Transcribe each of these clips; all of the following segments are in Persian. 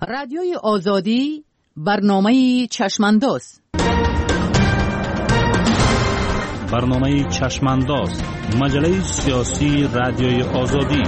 رادیوی آزادی برنامه چشمانداز. برنامه چشمانداز، مجله سیاسی رادیوی آزادی.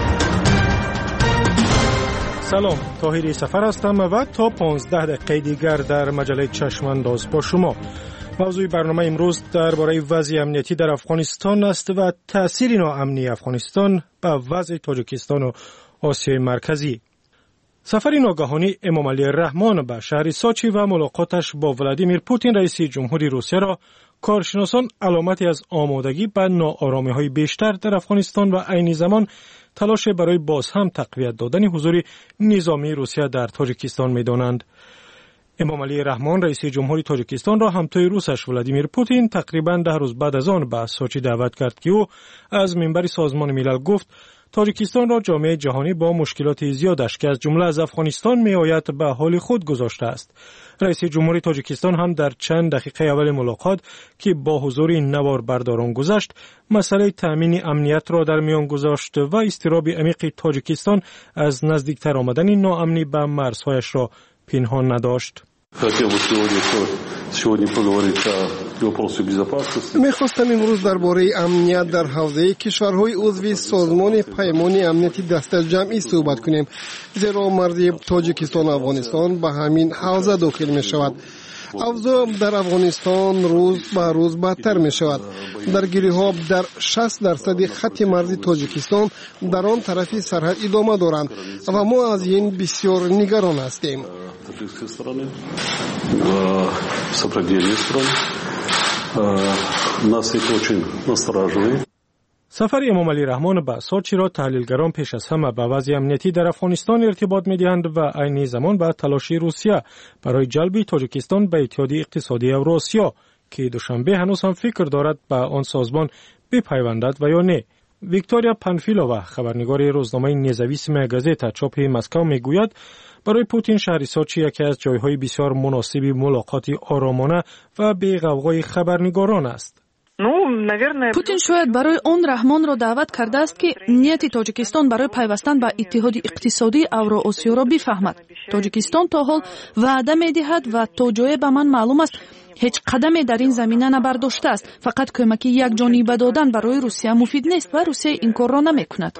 سلام، طاهری سفر هستم و تا 15 دقیقه دیگر در مجله چشمانداز با شما. موضوع برنامه امروز درباره وضع امنیتی در افغانستان است و تأثیر ناامنی افغانستان به وضع تاجیکستان و آسیای مرکزی. سفر ناگهانی امام علی رحمان به شهر سوچی و ملاقاتش با ولادیمیر پوتین رئیس جمهوری روسیه را کارشناسان علامتی از آمادگی به ناآرامی‌های بیشتر در افغانستان و عین زمان تلاش برای باز هم تقویت دادن حضور نظامی روسیه در تاجیکستان می‌دانند. امام علی رحمان رئیس جمهوری تاجیکستان را همتای روسش ولادیمیر پوتین تقریباً 10 روز بعد از آن به سوچی دعوت کرد که او از منبر سازمان ملل گفت تاجیکستان را جامعه جهانی با مشکلات زیادش که از جمله از افغانستان میآید به حال خود گذاشته است. رئیس جمهوری تاجیکستان هم در چند دقیقه اول ملاقات که با حضور نوار برداران گذشت، مسئله تأمین امنیت را در میان گذاشت و اضطراب عمیق تاجیکستان از نزدیکتر آمدن ناامنی به مرزهایش را پنهان نداشت. می‌خواستم امروز درباره امنیت در حوزه کشورهای عضو سازمان پیمان امنیتی دست جمعی صحبت کنیم، زیرا مرز تاجیکستان و افغانستان به همین حوزه داخل می‌شود. اوضاع در افغانستان روز به روز بدتر می شود. درگیری‌ها در 60% خط مرزی تاجیکستان در آن طرفی سرحد ادامه دارند و ما از این بسیار نگران هستیم. سفر امام علی رحمان به سوچی را تحلیلگران پیش از همه به وضع امنیتی در افغانستان ارتباط می‌دهند و عین زمان به تلاش روسیه برای جلب تاجیکستان به اتحادیه اقتصادی اوراسیا که دوشنبه هنوز هم فکر دارد به آن سازمان بپیوندد و یا نه. ویکتوریا پانفیلووا خبرنگار روزنامه نزاویسیمه گازتا چاپ مسکو میگوید برای پوتین شهر سوچی یکی از جایهای بسیار مناسب ملاقاتی آرامانه و بی غوغای خبرنگاران است. پوتین شاید برای آن رحمان را دعوت کرده است که نیت تاجیکستان برای پیوستن به اتحاد اقتصادی اوراسیا را بفهمد. تاجیکستان تا حال وعده می‌دهد و تا جای به من معلوم است هیچ قدمی در این زمینه نبرداشته است. فقط کمکی یک جانبه دادن برای روسیه مفید نیست و روسیه این کار را نمی‌کند.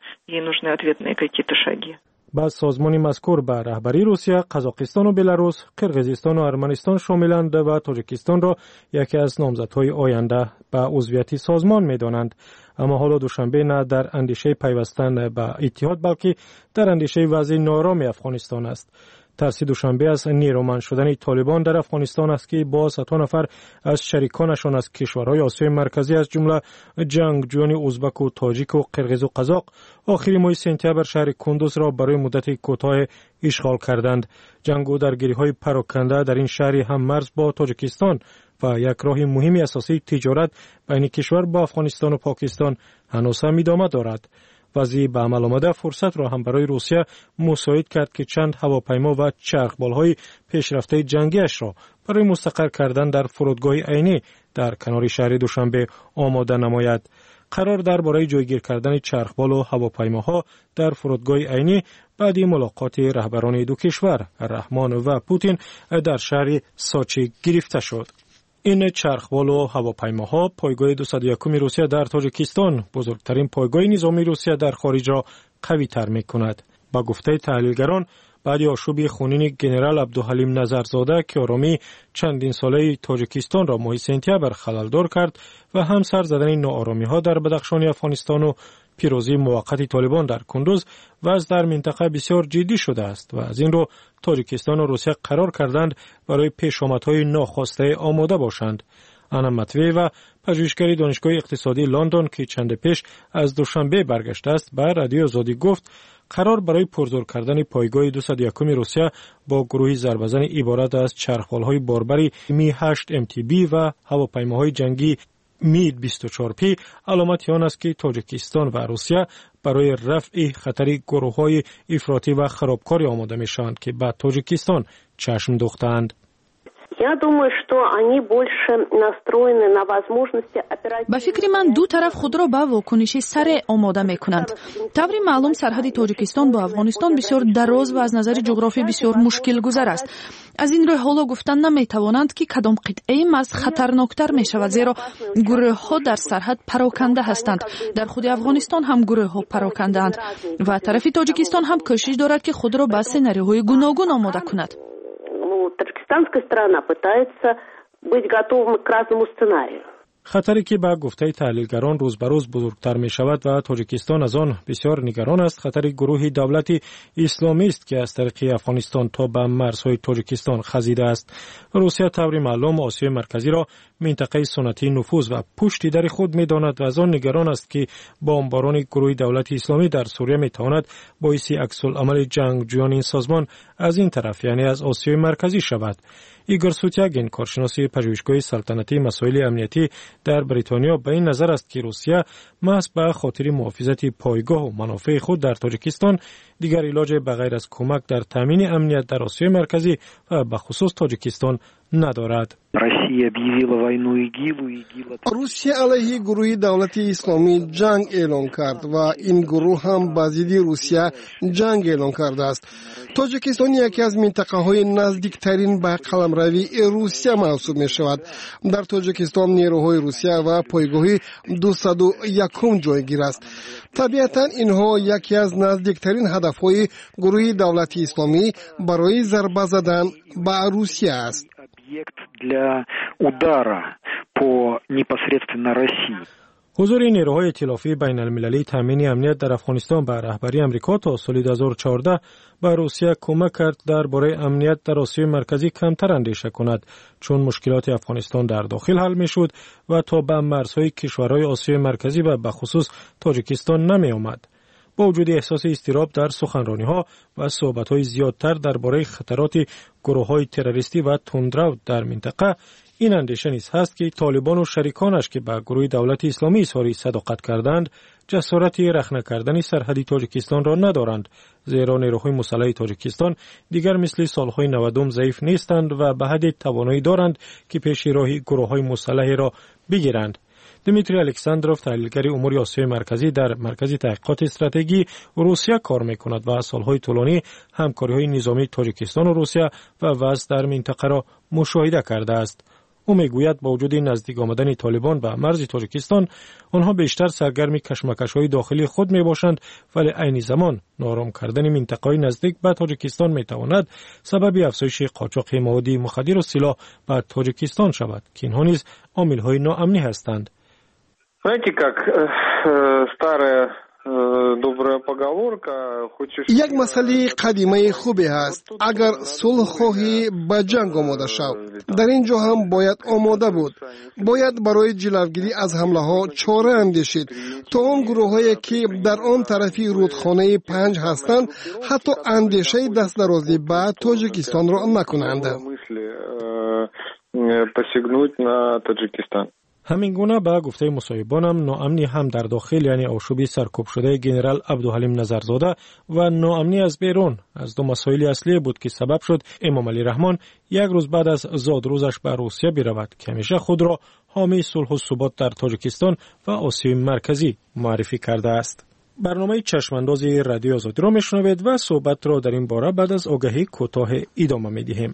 بعد سازمان مذکور به رهبری روسیه، قزاقستان و بلاروس، قرقیزستان و ارمنستان شاملند و تاجیکستان را یکی از نامزدهای آینده به عضویت سازمان می‌دانند. اما حالا دوشنبه نه در اندیشه پیوستن به اتحاد بلکه در اندیشه وضع ناآرام افغانستان است. ترس دوشنبه از نیرومند شدن طالبان در افغانستان است که با 100 نفر از شریکانشان از کشورهای آسیای مرکزی از جمله جنگجویان ازبک و تاجیک و قرقیز و قزاق آخر ماه سپتامبر شهر کندوز را برای مدت کوتاه اشغال کردند. جنگ و درگیری‌های پراکنده در این شهر هم مرز با تاجیکستان و یک راه مهمی اساسی تجارت بین کشور با افغانستان و پاکستان هنوز هم ادامه دارد. وضعی به عمل آمده فرصت را هم برای روسیه مساعد کرد که چند هواپیما و چرخبال‌های پیشرفته جنگیش را برای مستقر کردن در فرودگاه عینی در کنار شهر دوشنبه آماده نماید. قرار درباره جایگیر کردن چرخبال و هواپیماها در فرودگاه عینی بعد ملاقات رهبران دو کشور رحمان و پوتین در شهر سوچی گرفته شد. این چرخبال و هواپیماها پایگاه 201 روسیه در تاجیکستان بزرگترین پایگاه نظامی روسیه در خارج را قوی تر می کند. با گفته تحلیلگران بعد آشوب خونین جنرال عبدالحلیم نظرزاده که آرامی چندین ساله تاجیکستان را ماه سپتامبر خللدار کرد و هم سر زدن ناآرامی‌ها در بدخشان افغانستان و پیروزی موقت طالبان در کندوز وضع در منطقه بسیار جدی شده است و از این رو تاجیکستان و روسیه قرار کردند برای پیشامدهای ناخواسته آماده باشند. انا مطوی و پژوهشگر دانشگاه اقتصادی لندن که چند پیش از دوشنبه برگشته است به رادیو آزادی گفت قرار برای پرزور کردن پایگاه 201 روسیه با گروهی ضربه‌زن عبارت از چرخبال‌های باربری می 8 MTB و هواپیماهای جنگی مید 24P علامت آن است که تاجیکستان و روسیه برای رفع خطر گروه‌های افراطی و خرابکاری آماده می‌شوند که به تاجیکستان چشم دوختند. ба фикри ман ду тараф худро ба вокуниши сареъ омода мекунанд. таври маълум сарҳади тоҷикистон бо афғонистон бисёр дароз ва аз назари ҷуғрофӣ бисёр мушкилгузар аст. аз ин рӯй ҳоло гуфтан наметавонанд ки кадом қитъаи марз хатарноктар мешавад, зеро гурӯҳҳо дар сарҳад пароканда ҳастанд. дар худи афғонистон ҳам гурӯҳҳо парокандаанд ва тарафи тоҷикистон ҳам кӯшиш дорад ки худро ба сенариоҳои гуногун омода кунад. Таджикистанская сторона пытается быть готовым к разному сценарию. خطری که با گفته تحلیلگران روز به روز بزرگتر می شود و تاجیکستان از آن بسیار نگران است. خطر گروه دولت اسلامی است که از طریق افغانستان تا به مرزهای تاجیکستان خزیده است. روسیه طور معلوم آسیای مرکزی را منطقه سنتی نفوذ و پشتی در خود می داند و از آن نگران است که بمباران گروه دولت اسلامی در سوریه می تواند باعث عکس العمل جنگجویان این سازمان از این طرف یعنی از آسیای مرکزی شود. ایگور سوتیاگین کارشناس پژوهشگاه سلطنتی مسائل امنیتی در بریتانیا به این نظر است که روسیه محض به خاطر محافظت پایگاه و منافع خود در تاجیکستان دیگر علاج بغیر از کمک در تامین امنیت در آسیای مرکزی و به خصوص تاجیکستان ندارد. روسیه علیه گروه دولت اسلامی جنگ اعلام کرد و این گروه هم با ضد روسیه جنگ اعلام کرده است. تاجیکستان یکی از منطقه های نزدیکترین به قلمروی روسیه محسوب می شود. در تاجیکستان نیروهای روسیه و پایگاهی 201 جایگیر است. طبیعتا اینها یکی از نزدیکترین هدفهای گروه دولت اسلامی برای ضربه زدن به روسیه است. حضور نیروهای ائتلافی بین المللی تامین امنیت در افغانستان به رهبری امریکا تا سال 2014 به روسیه کمک کرد درباره امنیت در آسیای مرکزی کمتر اندیشه کند، چون مشکلات افغانستان در داخل حل می شد و تا به مرزهای کشورهای آسیای مرکزی و به خصوص تاجیکستان نمی آمد. با وجود احساس اضطراب در سخنرانی‌ها و صحبت‌های زیادتر درباره خطرات گروه‌های تروریستی و تندرو در منطقه، این اندیشه نیز هست که طالبان و شریکانش که به گروه دولت اسلامی اظهار صداقت کردند، جسارت رخنه کردن سرحدی تاجیکستان را ندارند، زیرا نیروهای مسلح تاجیکستان دیگر مثل سالهای 90 ضعیف نیستند و به حد توانایی دارند که پیش راه گروه‌های مسلح را بگیرند. دمیتری الکساندروف تحلیلگر امور آسیای مرکزی در مرکز تحقیقات استراتژی روسیه کار می‌کند و سالهای طولانی همکاری‌های نظامی تاجیکستان و روسیه و وضع در منطقه را مشاهده کرده است. او میگوید با وجود نزدیک آمدن طالبان به مرز تاجیکستان، آنها بیشتر سرگرم کشمکش‌های داخلی خود میباشند، ولی عین زمان نارام کردن منطقه‌های نزدیک به تاجیکستان میتواند سبب افزایش قاچاق مواد مخدر و سلاح به تاجیکستان شود که اینها نیز عامل‌های ناامنی هستند. یک مسئله قدیمی خوبی هست. اگر صلح خواهی به جنگ آماده شو. در اینجا هم باید آماده بود. باید برای جلوگیری از حمله ها چاره اندیشید تا آن گروه هایی که در آن طرفی رودخانه 5 هستند حتی اندیشه دست درازی به تاجیکستان را نکنند. همین گونه به گفته مصاحبانم ناامنی هم در داخل یعنی آشوبی سرکوب شده جنرال عبدالحلیم نظرزاده و ناامنی از بیرون از دو مسائل اصلی بود که سبب شد امام علی رحمان یک روز بعد از زادروزش به روسیه برود که همیشه خود را حامی صلح و ثبات در تاجیکستان و آسیای مرکزی معرفی کرده است. برنامه چشمانداز رادیو آزادی را میشنوید و صحبت را در این باره بعد از آگهی کوتاه ادامه میدهیم.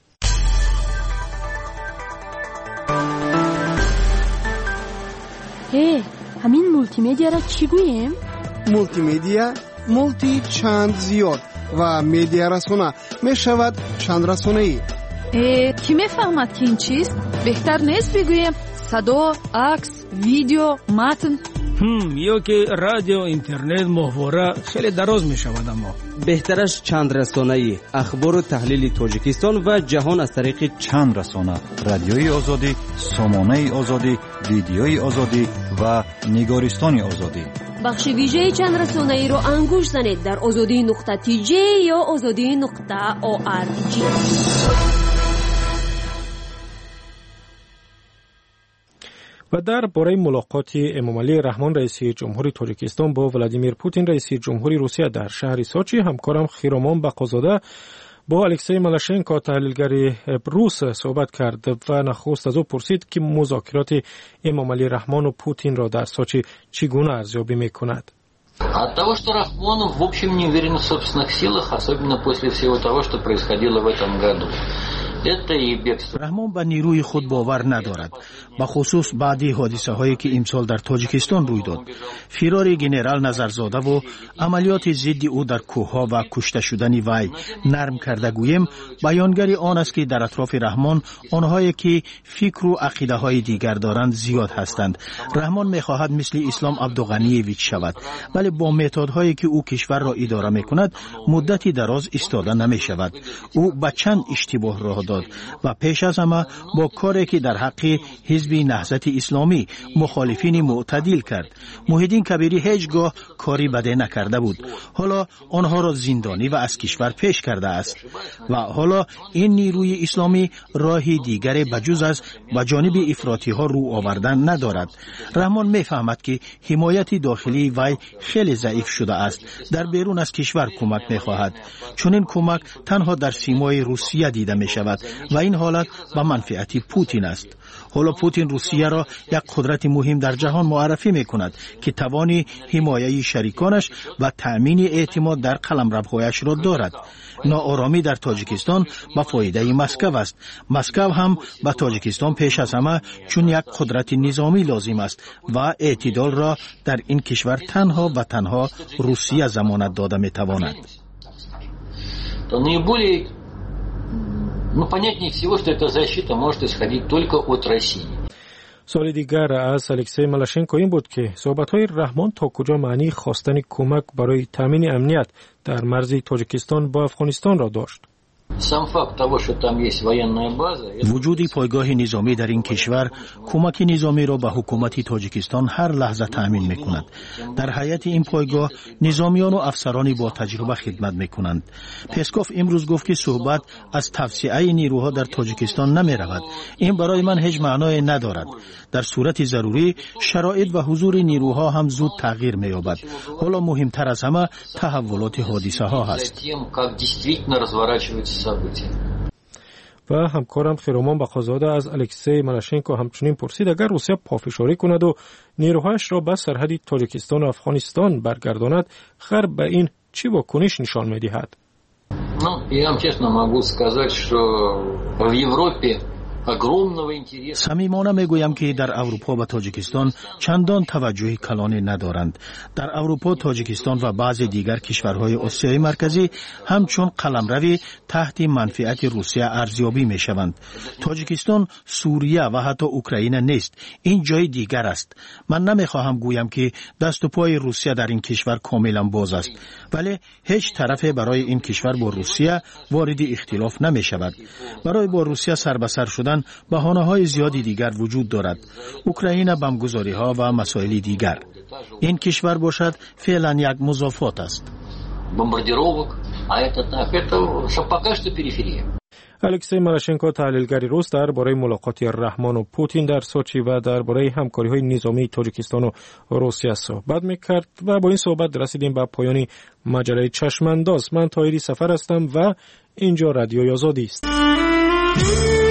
همین مولتی میدیا را چی گوییم؟ مولتی میدیا مولتی چند زیاد و میدیا رسانه می شود چند رسانه ای. کی میفهمد که این چیست؟ بهتر نیست بگوییم صدا، عکس، ویدیو، متن؟ یا که رادیو، اینترنت، محوره خیلی دراز می شود. اما بهترش چند رسانه‌ای، اخبار و تحلیل تاجیکستان و جهان از طریق چند رسانه: رادیوی آزادی، سامانه آزادی، ویدیوی آزادی و نگارستان آزادی. بخش ویژه چند رسانه‌ای رو انگوش زنید در azadi.tj یا azadi.org. و در باره ملاقات امام علی رحمان رئیس جمهوری تاجیکستان با ولادیمیر پوتین رئیس جمهوری روسیه در شهر سوچی، همکارم خیرامان بقازاده با الکسی مالاشنکو تحلیلگر روس صحبت کرد و نخست از او پرسید که مذاکرات امام علی رحمان و پوتین را در سوچی چگونه ارزیابی میکند. От того, что Рахмон в общем не уверен в собственных силах, особенно после всего того, что происходило в этом году. رحمان به نیروی خود باور ندارد، به خصوص بعد حادثه هایی که امسال در تاجیکستان روی داد. فرار گنرال نظرزاده و عملیات ضد او در کوهها و کشته شدن وی نرم کرده گویم بیانگر آن است که در اطراف رحمان آنهایی که فکر و عقیده های دیگر دارند زیاد هستند. رحمان میخواهد مثل اسلام عبدالغنیویچ شود، ولی با متدهایی که او کشور را اداره میکند مدتی دراز ایستاده نمیشود. او به چند اشتباه راه داد و پیش از همه با کاری که در حق حزب نهضت اسلامی مخالفین معتدل کرد. محیدین کبیری هیچگاه کاری بده نکرده بود، حالا آنها را زندانی و از کشور پیش کرده است و حالا این نیروی اسلامی راهی دیگری بجز از به جانب افراطی ها رو آوردن ندارد. رحمان میفهمد که حمایت داخلی وی خیلی ضعیف شده است. در بیرون از کشور کمک میخواهد، چون این کمک تنها در سیمای روسیه دیده می شود و این حالت به منفعت پوتین است. حالا پوتین روسیه را یک قدرت مهم در جهان معرفی می کند که توان حمایت شریکانش و تأمین اعتماد در قلمروهایش را دارد. ناآرامی در تاجیکستان به فایده مسکو است. مسکو هم به تاجیکستان پیش از همه چون یک قدرت نظامی لازم است و اعتدال را در این کشور تنها و تنها روسیه ضمانت داده می تواند. Понятнее всего, что эта защита может исходить только от России. سوال دیگر از الکسی مالاشنکو این بود که صحبت‌های رحمان تا کجا معنی خواستن کمک برای تامین امنیت در مرز تاجیکستان با افغانستان را داشت. وجود پایگاه نظامی در این کشور کمک نظامی را به حکومت تاجیکستان هر لحظه تأمین می‌کند. در حیات این پایگاه نظامیان و افسرانی با تجربه خدمت می‌کنند. پسکوف امروز گفت که صحبت از توسعه نیروها در تاجیکستان نمی‌رود. این برای من هیچ معنای ندارد. در صورت ضروری شرایط و حضور نیروها هم زود تغییر می‌یابد. حالا مهمتر از همه تحولات حادثه‌ها است. و همکارم خیرومان بخازاده از الکسی مالاشنکو همچنین پرسید اگر روسیه پافشاری کند و نیروهایش را به سرحد تاجیکستان و افغانستان برگرداند، غرب به این چی واکنش نشان می‌دهد؟ Я вам честно могу сказать, что в Европе صمیمانه میگویم که در اروپا و تاجیکستان چندان توجه کلانی ندارند. در اروپا، تاجیکستان و بعضی دیگر کشورهای آسیای مرکزی همچون قلمروی تحت منفعت روسیه ارزیابی میشوند. تاجیکستان سوریه و حتی اوکراین نیست، این جای دیگر است. من نمیخواهم گویم که دست و پای روسیه در این کشور کاملا باز است، ولی هیچ طرف برای این کشور با روسیه وارد اختلاف نمیشود. برای با روسیه سر به سر شدن بهانه‌های زیادی دیگر وجود دارد. اوکراین، بمبگذاری‌ها و مسائل دیگر. این کشور باشد فعلا یک مضافات است. الکسی مالاشنکو تحلیلگر روس درباره ملاقات رحمان و پوتین در سوچی و درباره همکاری‌های نظامی تاجیکستان و روسیه صحبت می‌کرد و با این صحبت رسیدیم به پایان مجله چشمانداز. من طاهری سفر هستم و اینجا رادیوی آزادی است.